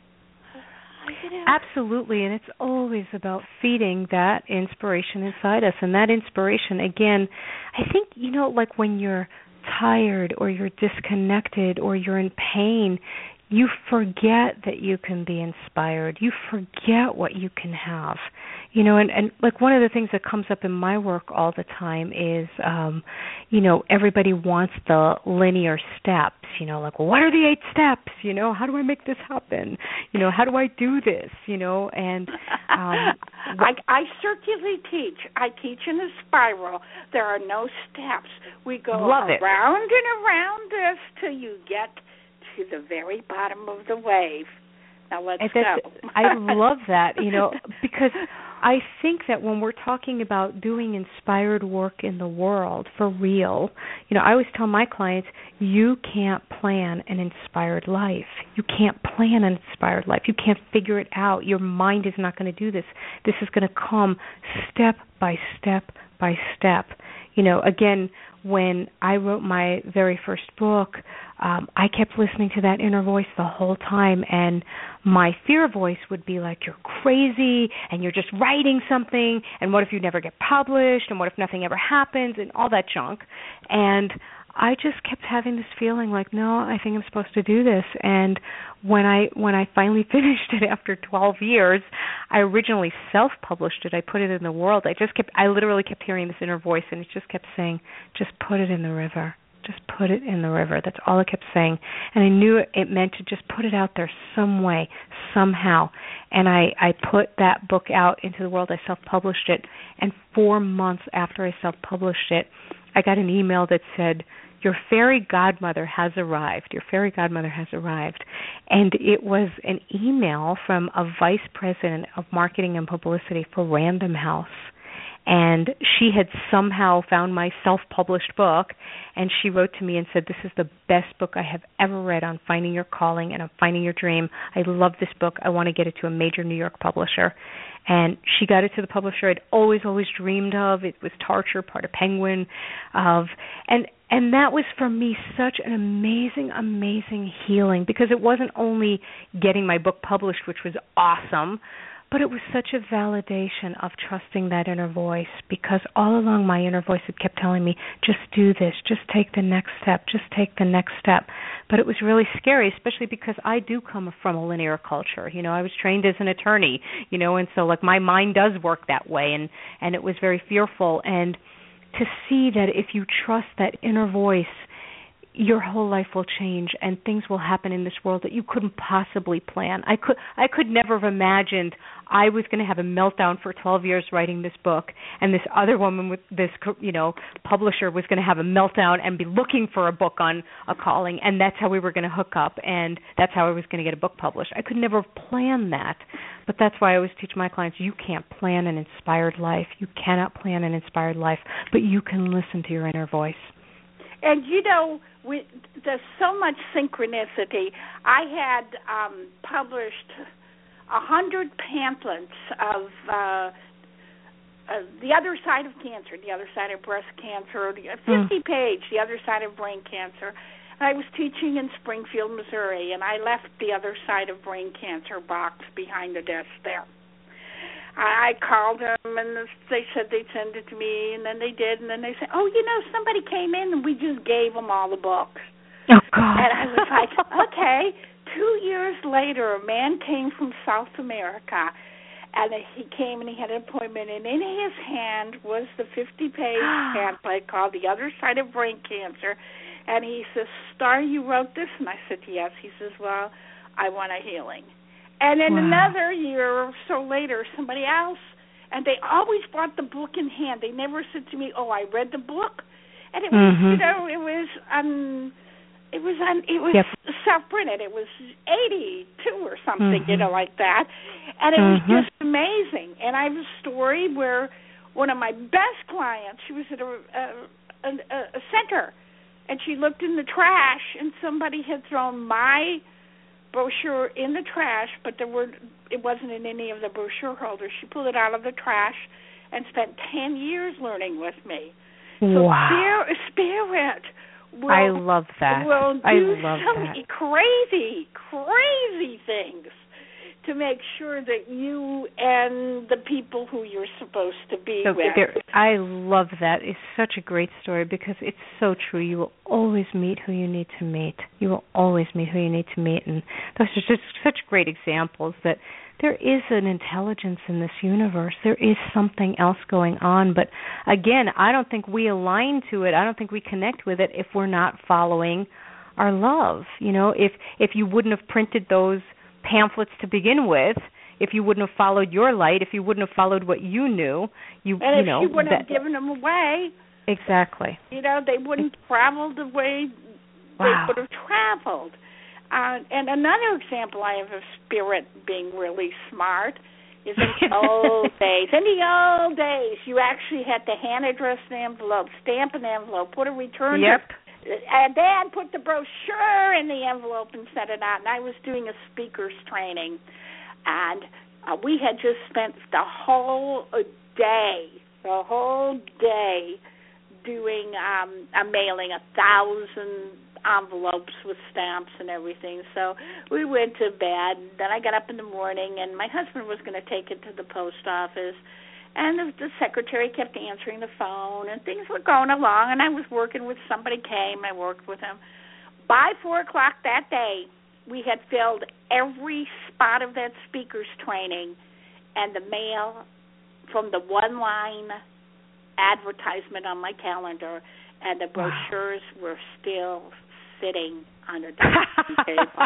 Absolutely, and it's always about feeding that inspiration inside us. And that inspiration, again, I think, you know, like when you're tired or you're disconnected or you're in pain, you forget that you can be inspired. You forget what you can have. You know, and, and like one of the things that comes up in my work all the time is, um, you know, everybody wants the linear steps, you know, like, well, what are the eight steps? You know, how do I make this happen? You know, how do I do this? You know, and um, I, I circularly teach. I teach in a spiral. There are no steps. We go Love it. around and around this till you get to the very bottom of the wave. Now let's go. I love that, you know, because I think that when we're talking about doing inspired work in the world for real, you know, I always tell my clients, you can't plan an inspired life. You can't plan an inspired life. You can't figure it out. Your mind is not going to do this. This is going to come step by step by step. You know, again, when I wrote my very first book, um, I kept listening to that inner voice the whole time, and my fear voice would be like, you're crazy, and you're just writing something, and what if you never get published, and what if nothing ever happens, and all that junk. And I just kept having this feeling like, no, I think I'm supposed to do this. And when I when I finally finished it after twelve years, I originally self-published it. I put it in the world. I just kept, I literally kept hearing this inner voice, and it just kept saying, just put it in the river. Just put it in the river. That's all it kept saying. And I knew it meant to just put it out there some way, somehow. And I, I put that book out into the world. I self-published it. And four months after I self-published it, I got an email that said, your fairy godmother has arrived. Your fairy godmother has arrived. And it was an email from a vice president of marketing and publicity for Random House. And she had somehow found my self-published book, and she wrote to me and said, this is the best book I have ever read on finding your calling and on finding your dream. I love this book. I want to get it to a major New York publisher. And she got it to the publisher I'd always, always dreamed of. It was Tarcher, part of Penguin. Of, and and that was for me such an amazing, amazing healing, because it wasn't only getting my book published, which was awesome, but it was such a validation of trusting that inner voice, because all along my inner voice had kept telling me, just do this, just take the next step, just take the next step. But it was really scary, especially because I do come from a linear culture. You know, I was trained as an attorney, you know, and so like my mind does work that way, and, and it was very fearful. And to see that if you trust that inner voice, your whole life will change and things will happen in this world that you couldn't possibly plan. I could I could never have imagined I was going to have a meltdown for twelve years writing this book, and this other woman with this, you know, publisher was going to have a meltdown and be looking for a book on a calling, and that's how we were going to hook up, and that's how I was going to get a book published. I could never have planned that, but that's why I always teach my clients, you can't plan an inspired life. You cannot plan an inspired life, but you can listen to your inner voice. And, you know, we, there's so much synchronicity. I had um, published a hundred pamphlets of uh, uh, the other side of cancer, the other side of breast cancer, a fifty-page, mm. the other side of brain cancer. And I was teaching in Springfield, Missouri, and I left the other side of brain cancer box behind the desk there. I called them, and they said they'd send it to me, and then they did, and then they said, oh, you know, somebody came in, and we just gave them all the books. Oh, God. And I was like, okay. Two years later, a man came from South America, and he came, and he had an appointment, and in his hand was the fifty-page pamphlet called The Other Side of Brain Cancer, and he says, Star, you wrote this? And I said, yes. He says, well, I want a healing. And then wow. another year or so later, somebody else, and they always brought the book in hand. They never said to me, oh, I read the book. And it was, mm-hmm. you know, it was, um, it was, um, it was yep. self-printed. It was eighty-two or something, mm-hmm. you know, like that. And it mm-hmm. was just amazing. And I have a story where one of my best clients, she was at a, a, a, a center, and she looked in the trash, and somebody had thrown my brochure in the trash, but there were it wasn't in any of the brochure holders. She pulled it out of the trash and spent ten years learning with me. Wow. So spirit, spirit will, I love that. will do I love some that. crazy, crazy things to make sure that you and the people who you're supposed to be so with. There, I love that. It's such a great story because it's so true. You will always meet who you need to meet. You will always meet who you need to meet. And those are just such great examples that there is an intelligence in this universe. There is something else going on. But again, I don't think we align to it. I don't think we connect with it if we're not following our love. You know, if if you wouldn't have printed those pamphlets to begin with, if you wouldn't have followed your light, if you wouldn't have followed what you knew, you and you if know you wouldn't that, have given them away, exactly. You know, they wouldn't travel the way wow. they would have traveled. Uh, and another example I have of spirit being really smart is in the old days. In the old days, you actually had to hand address an envelope, stamp an envelope, put a return. Yep. And then put the brochure in the envelope and sent it out. And I was doing a speaker's training, and uh, we had just spent the whole day, the whole day, doing um, a mailing, a thousand envelopes with stamps and everything. So we went to bed. Then I got up in the morning, and my husband was going to take it to the post office. And the, the secretary kept answering the phone, and things were going along, and I was working with somebody came. I worked with him. By four o'clock that day, we had filled every spot of that speaker's training, and the mail from the one-line advertisement on my calendar, and the brochures wow. were still sitting on the dining table.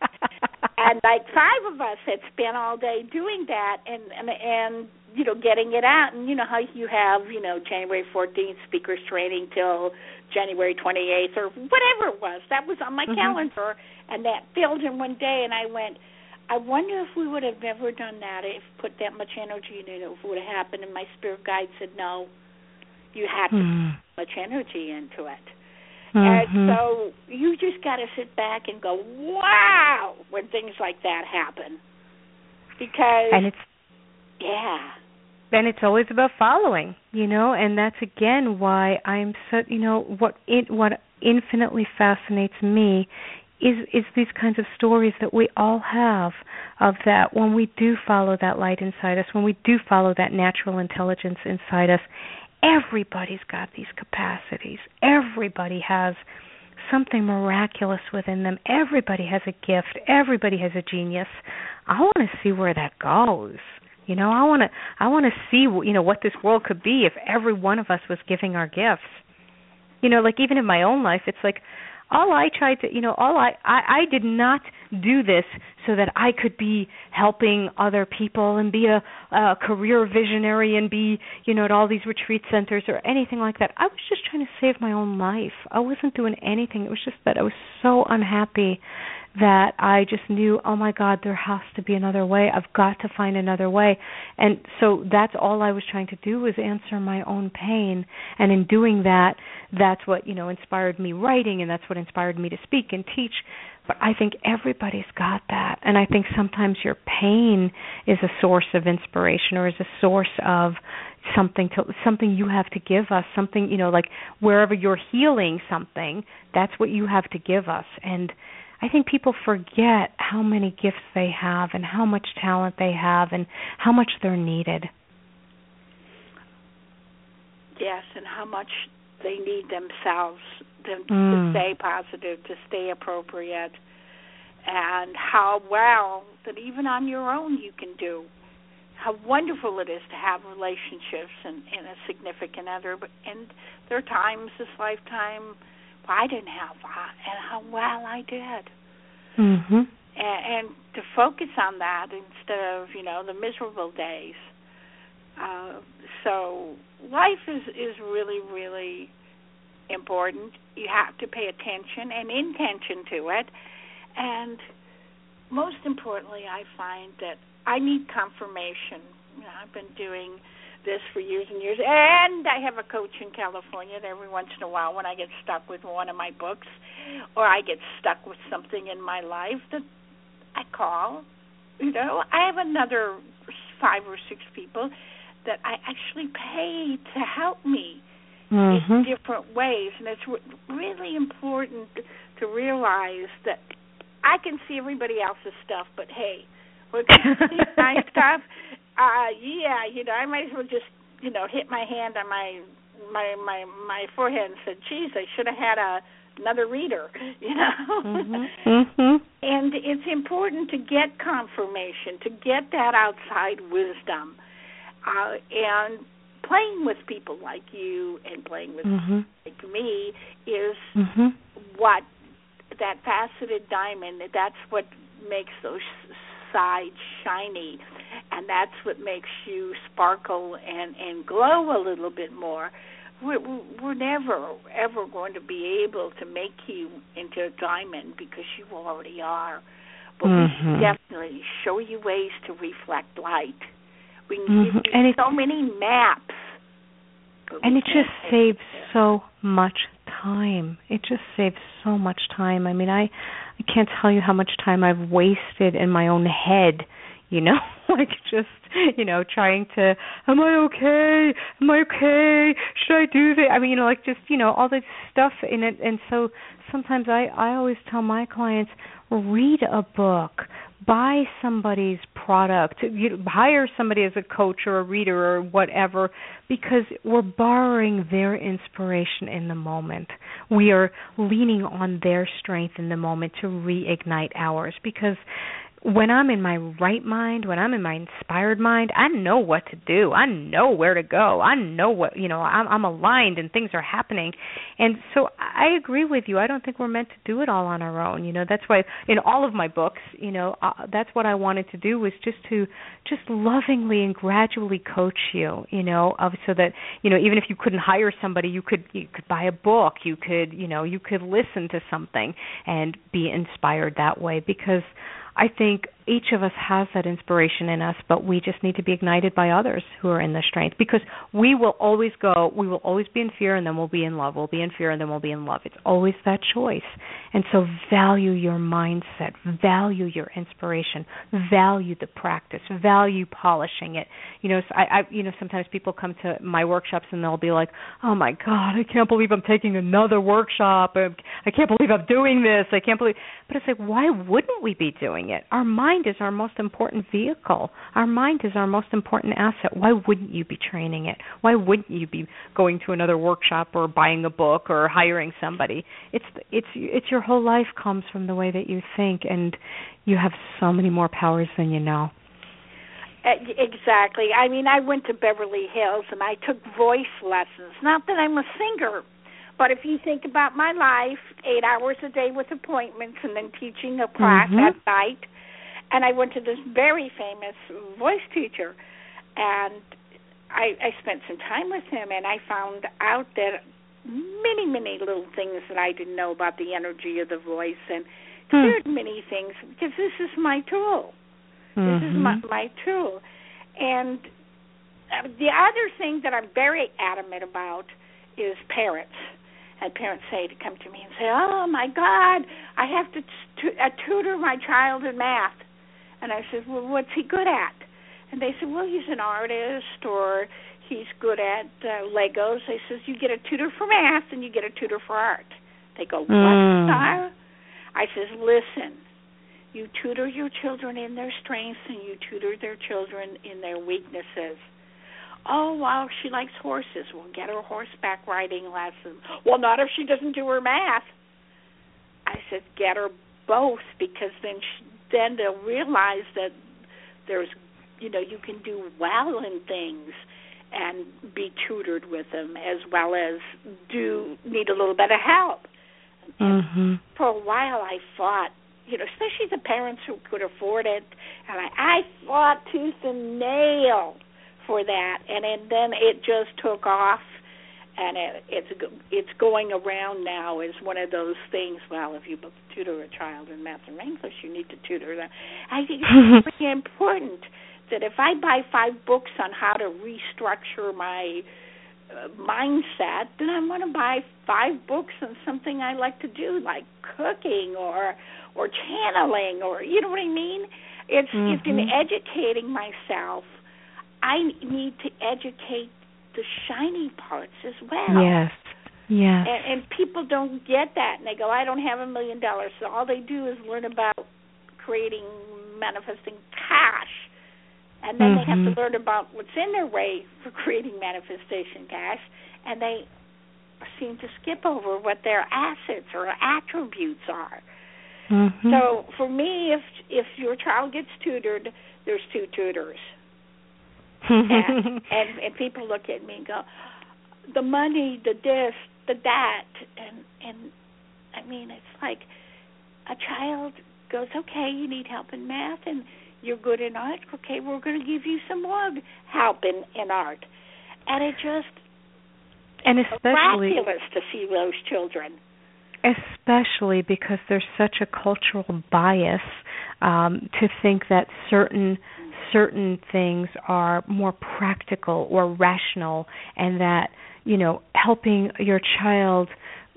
And like five of us had spent all day doing that, and and and you know, getting it out. And you know how you have, you know, January fourteenth speakers training till January twenty-eighth or whatever it was. That was on my mm-hmm. calendar, and that filled in one day. And I went, I wonder if we would have ever done that, if put that much energy in it, if it would have happened. And my spirit guide said, no, you have to mm-hmm. put much energy into it. Mm-hmm. And so you just got to sit back and go, wow, when things like that happen. Because, and it's, yeah. Then it's always about following, you know, and that's, again, why I'm so, you know, what it, what infinitely fascinates me is is these kinds of stories that we all have of that when we do follow that light inside us, when we do follow that natural intelligence inside us. Everybody's got these capacities. Everybody has something miraculous within them. Everybody has a gift. Everybody has a genius. I want to see where that goes. You know, I want to I want to see, you know, what this world could be if every one of us was giving our gifts. You know, like even in my own life, it's like all I tried to, you know, all I, I, I did not do this so that I could be helping other people and be a, a career visionary and be, you know, at all these retreat centers or anything like that. I was just trying to save my own life. I wasn't doing anything. It was just that I was so unhappy that I just knew, oh, my God, there has to be another way. I've got to find another way. And so that's all I was trying to do, was answer my own pain. And in doing that, that's what, you know, inspired me writing, and that's what inspired me to speak and teach. But I think everybody's got that. And I think sometimes your pain is a source of inspiration, or is a source of something to something you have to give us, something, you know, like wherever you're healing something, that's what you have to give us. And I think people forget how many gifts they have and how much talent they have and how much they're needed. Yes, and how much they need themselves to, mm. to stay positive, to stay appropriate, and how well that even on your own you can do. How wonderful it is to have relationships and, and a significant other. But, and there are times this lifetime I didn't have that, and how well I did. Mm-hmm. And, and to focus on that instead of, you know, the miserable days. Uh, so life is, is really, really important. You have to pay attention and intention to it. And most importantly, I find that I need confirmation. You know, I've been doing this for years and years, and I have a coach in California that every once in a while when I get stuck with one of my books or I get stuck with something in my life that I call. You know, I have another five or six people that I actually pay to help me mm-hmm. in different ways, and it's re- really important to realize that I can see everybody else's stuff, but hey, when I see my stuff, uh, yeah, you know, I might as well just, you know, hit my hand on my my my, my forehead and said, geez, I should have had a, another reader, you know. Mm-hmm. Mm-hmm. And it's important to get confirmation, to get that outside wisdom, uh, and playing with people like you and playing with mm-hmm. people like me is mm-hmm. what that faceted diamond, that's what makes those sides shiny, and that's what makes you sparkle and, and glow a little bit more. We're, we're never, ever going to be able to make you into a diamond because you already are. But mm-hmm. we can definitely show you ways to reflect light. We can mm-hmm. give you and so many maps. And it just saves so much time. It just saves so much time. I mean, I, I can't tell you how much time I've wasted in my own head, you know, like just, you know, trying to, am I okay? Am I okay? Should I do this? I mean, you know, like just, you know, all this stuff in it. And so sometimes I, I always tell my clients, read a book, buy somebody's product, you hire somebody as a coach or a reader or whatever, because we're borrowing their inspiration in the moment. We are leaning on their strength in the moment to reignite ours, because when I'm in my right mind, when I'm in my inspired mind, I know what to do. I know where to go. I know what, you know, I'm, I'm aligned and things are happening. And so I agree with you. I don't think we're meant to do it all on our own. You know, that's why in all of my books, you know, uh, that's what I wanted to do, was just to just lovingly and gradually coach you, you know, of, so that, you know, even if you couldn't hire somebody, you could, you could buy a book, you could, you know, you could listen to something and be inspired that way, because I think each of us has that inspiration in us, but we just need to be ignited by others who are in the strength, because we will always go, we will always be in fear and then we'll be in love. We'll be in fear and then we'll be in love. It's always that choice. And so value your mindset, value your inspiration, value the practice, value polishing it. You know, I, I, you know, sometimes people come to my workshops and they'll be like, oh my God, I can't believe I'm taking another workshop. I can't believe I'm doing this. I can't believe, but it's like, why wouldn't we be doing it? Our mind is our most important vehicle. Our mind is our most important asset. Why wouldn't you be training it? Why wouldn't you be going to another workshop or buying a book or hiring somebody? It's it's it's your whole life comes from the way that you think, and you have so many more powers than you know. Exactly. I mean, I went to Beverly Hills and I took voice lessons. Not that I'm a singer, But if you think about my life, eight hours a day with appointments and then teaching a class mm-hmm. at night, and I went to this very famous voice teacher, and I, I spent some time with him, and I found out that many, many little things that I didn't know about the energy of the voice, and cleared hmm. many things, because this is my tool. Mm-hmm. This is my, my tool. And uh, the other thing that I'm very adamant about is parents. And parents say to come to me and say, oh, my God, I have to t- uh, tutor my child in math. And I said, well, what's he good at? And they said, well, he's an artist, or he's good at uh, Legos. They says, you get a tutor for math and you get a tutor for art. They go, what, mm. Star? I says, listen, you tutor your children in their strengths and you tutor their children in their weaknesses. Oh, well, she likes horses. Well, get her horseback riding lessons. Well, not if she doesn't do her math. I said, get her both, because then she, then they'll realize that there's, you know, you can do well in things and be tutored with them, as well as do need a little bit of help. Mm-hmm. For a while I fought, you know, especially the parents who could afford it, and I, I fought tooth and nail for that, and, and then it just took off, and it, it's it's going around now as one of those things. Well, if you tutor a child in math and English, you need to tutor them. I think it's really important that if I buy five books on how to restructure my uh, mindset, then I'm going to buy five books on something I like to do, like cooking or or channeling, or you know what I mean. It's mm-hmm. it's in educating myself. I need to educate the shiny parts as well. Yes, yes. And, and people don't get that, and they go, I don't have a million dollars, so all they do is learn about creating, manifesting cash, and then mm-hmm. they have to learn about what's in their way for creating manifestation cash, and they seem to skip over what their assets or attributes are. Mm-hmm. So for me, if if your child gets tutored, there's two tutors. and, and and people look at me and go, the money, the this, the that, and and I mean, it's like a child goes, okay, you need help in math, and you're good in art. Okay, we're going to give you some more help in, in art, and it just and especially miraculous to see those children. Especially because there's such a cultural bias um, to think that certain certain things are more practical or rational, and that, you know, helping your child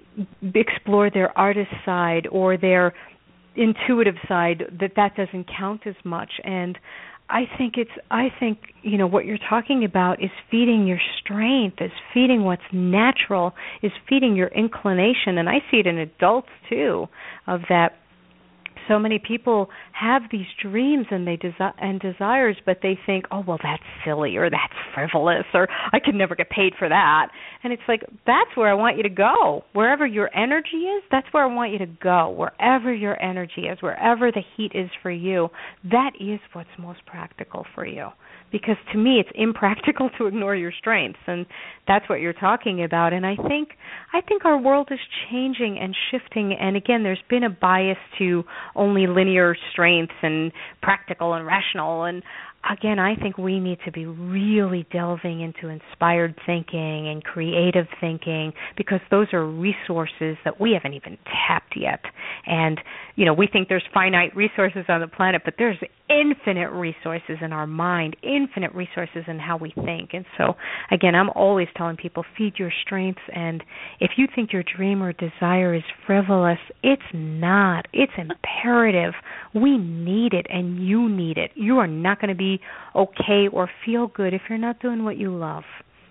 explore their artist side or their intuitive side, that that doesn't count as much. And I think it's I think, you know, what you're talking about is feeding your strength, is feeding what's natural, is feeding your inclination. And I see it in adults too, of that so many people have these dreams and they desi- and desires, but they think, oh, well, that's silly, or that's frivolous, or I could never get paid for that. And it's like, that's where I want you to go. Wherever your energy is, that's where I want you to go. Wherever your energy is, wherever the heat is for you, that is what's most practical for you. Because to me, it's impractical to ignore your strengths, and that's what you're talking about. And I think I think our world is changing and shifting. And again, there's been a bias to only linear strengths and practical and rational. And again, I think we need to be really delving into inspired thinking and creative thinking, because those are resources that we haven't even tapped yet. And, you know, we think there's finite resources on the planet, but there's infinite resources in our mind, infinite resources in how we think. And so, again, I'm always telling people, feed your strengths. And if you think your dream or desire is frivolous, it's not. It's imperative. We need it, and you need it. You are not going to be okay or feel good if you're not doing what you love.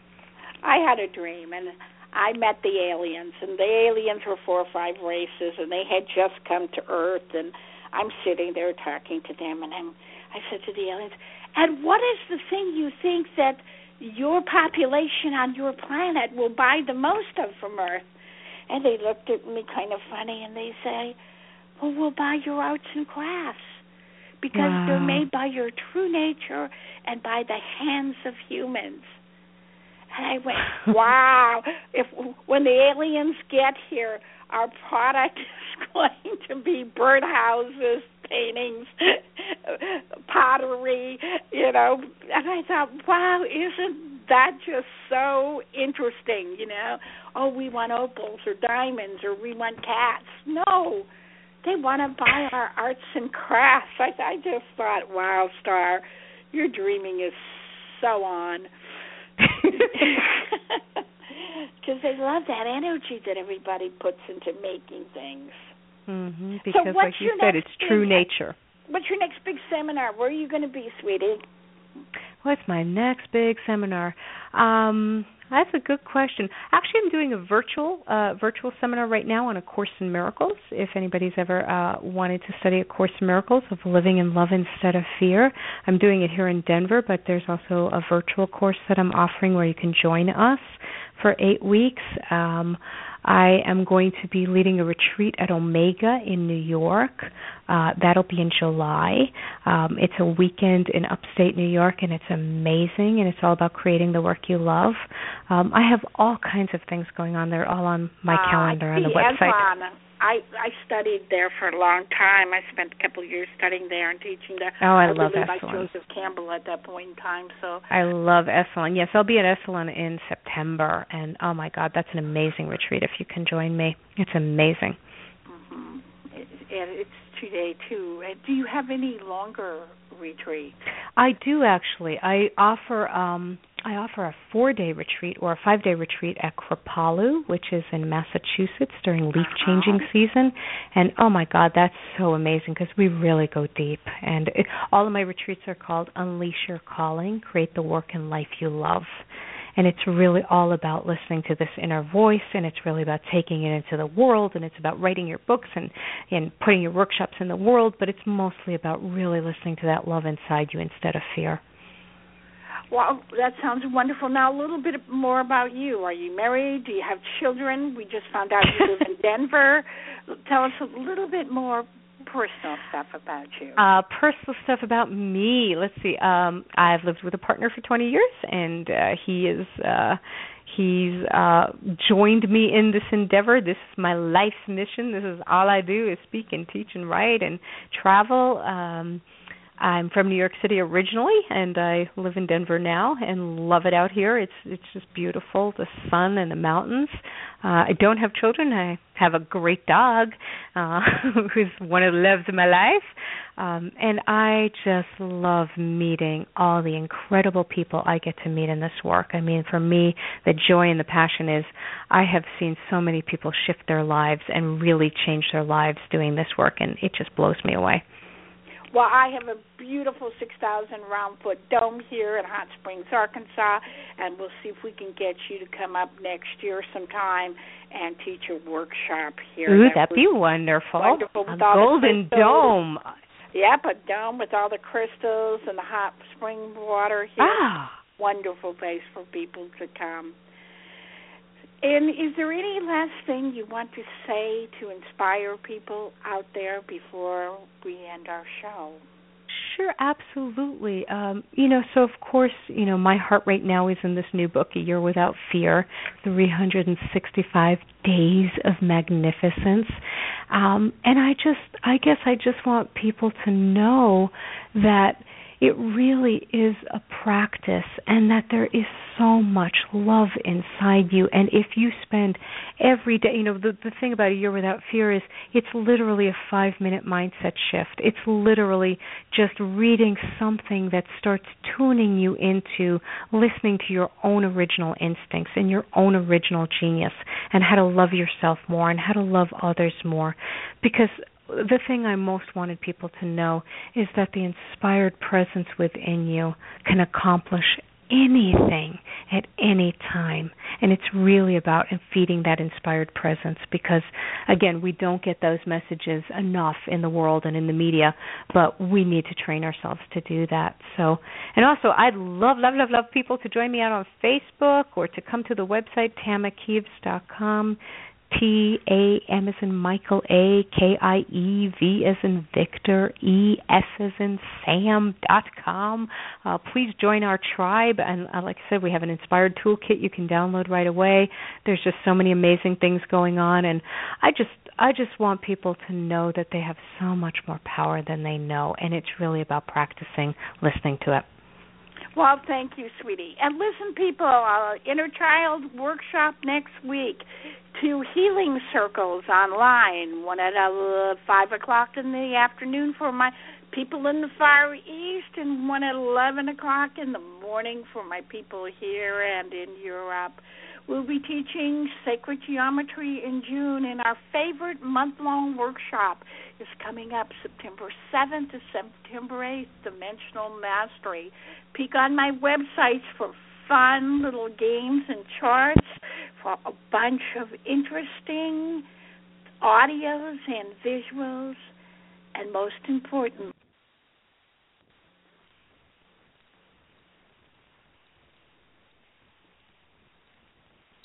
I had a dream, and I met the aliens, and the aliens were four or five races, and they had just come to Earth, and I'm sitting there talking to them, and I'm, I said to the aliens, and what is the thing you think that your population on your planet will buy the most of from Earth? And they looked at me kind of funny, and they say, well, we'll buy your arts and crafts, because wow. they're made by your true nature and by the hands of humans. And I went, wow, if when the aliens get here, our product is going to be birdhouses, paintings, pottery, you know. And I thought, wow, isn't that just so interesting, you know? Oh, we want opals or diamonds or we want cats. No, they want to buy our arts and crafts. I, I just thought, wow, Star, your dreaming is so on. Because they love that energy that everybody puts into making things. Mm-hmm, because, so like you said, it's true big, nature. What's your next big seminar? Where are you going to be, sweetie? What's my next big seminar? Um, that's a good question. Actually, I'm doing a virtual uh, virtual seminar right now on A Course in Miracles. If anybody's ever uh, wanted to study A Course in Miracles of living in love instead of fear, I'm doing it here in Denver, but there's also a virtual course that I'm offering where you can join us for eight weeks. Um, I am going to be leading a retreat at Omega in New York. Uh, that'll be in July. Um, it's a weekend in upstate New York, and it's amazing, and it's all about creating the work you love. Um, I have all kinds of things going on there, all on my uh, calendar on the website. Esalen. I, I studied there for a long time. I spent a couple of years studying there and teaching there. Oh, I, I love Esalen. By Joseph Campbell at that point in time. So I love Esalen. Yes, I'll be at Esalen in September, and oh my God, that's an amazing retreat. If you can join me, it's amazing. Mm-hmm. It, it, it's two-day too. Do you have any longer retreats? I do actually. I offer. Um, I offer a four-day retreat or a five-day retreat at Kripalu, which is in Massachusetts during leaf-changing uh-huh. season. And, oh, my God, that's so amazing because we really go deep. And it, all of my retreats are called Unleash Your Calling, Create the Work and Life You Love. And it's really all about listening to this inner voice, and it's really about taking it into the world, and it's about writing your books and, and putting your workshops in the world, but it's mostly about really listening to that love inside you instead of fear. Well, that sounds wonderful. Now, a little bit more about you. Are you married? Do you have children? We just found out you live in Denver. Tell us a little bit more personal stuff about you. Uh, personal stuff about me. Let's see. Um, I've lived with a partner for twenty years, and uh, he is uh, he's uh, joined me in this endeavor. This is my life's mission. This is all I do is speak and teach and write and travel. Um, I'm from New York City originally, and I live in Denver now and love it out here. It's it's just beautiful, the sun and the mountains. Uh, I don't have children. I have a great dog uh, who's one of the loves of my life. Um, and I just love meeting all the incredible people I get to meet in this work. I mean, for me, the joy and the passion is I have seen so many people shift their lives and really change their lives doing this work, and it just blows me away. Well, I have a beautiful six thousand round foot dome here in Hot Springs, Arkansas, and we'll see if we can get you to come up next year sometime and teach a workshop here. Ooh, that that'd be wonderful. Wonderful. A golden dome. Yep, a dome with all the crystals and the hot spring water here. Ah. Wonderful place for people to come. And is there any last thing you want to say to inspire people out there before we end our show? Sure, absolutely. Um, you know, so of course, you know, my heart right now is in this new book, A Year Without Fear, three hundred sixty-five Days of Magnificence. Um, and I just, I guess I just want people to know that it really is a practice and that there is so much love inside you. And if you spend every day, you know, the, the thing about A Year Without Fear is it's literally a five-minute mindset shift. It's literally just reading something that starts tuning you into listening to your own original instincts and your own original genius and how to love yourself more and how to love others more. Because the thing I most wanted people to know is that the inspired presence within you can accomplish anything at any time. And it's really about feeding that inspired presence because, again, we don't get those messages enough in the world and in the media, but we need to train ourselves to do that. So, and also, I'd love, love, love, love people to join me out on Facebook or to come to the website, tama kievs dot com. T A M as in Michael, A K I E V as in Victor, E S as in Sam dot com. Uh, please join our tribe. And uh, like I said, we have an inspired toolkit you can download right away. There's just so many amazing things going on, and I just I just want people to know that they have so much more power than they know, and it's really about practicing listening to it. Well, thank you, sweetie. And listen, people, uh, Inner Child workshop next week. Two healing circles online, one at uh, five o'clock in the afternoon for my people in the Far East, and one at eleven o'clock in the morning for my people here and in Europe. We'll be teaching sacred geometry in June, and our favorite month-long workshop is coming up September seventh to September eighth, Dimensional Mastery. Peek on my websites for fun little games and charts, for a bunch of interesting audios and visuals, and most important,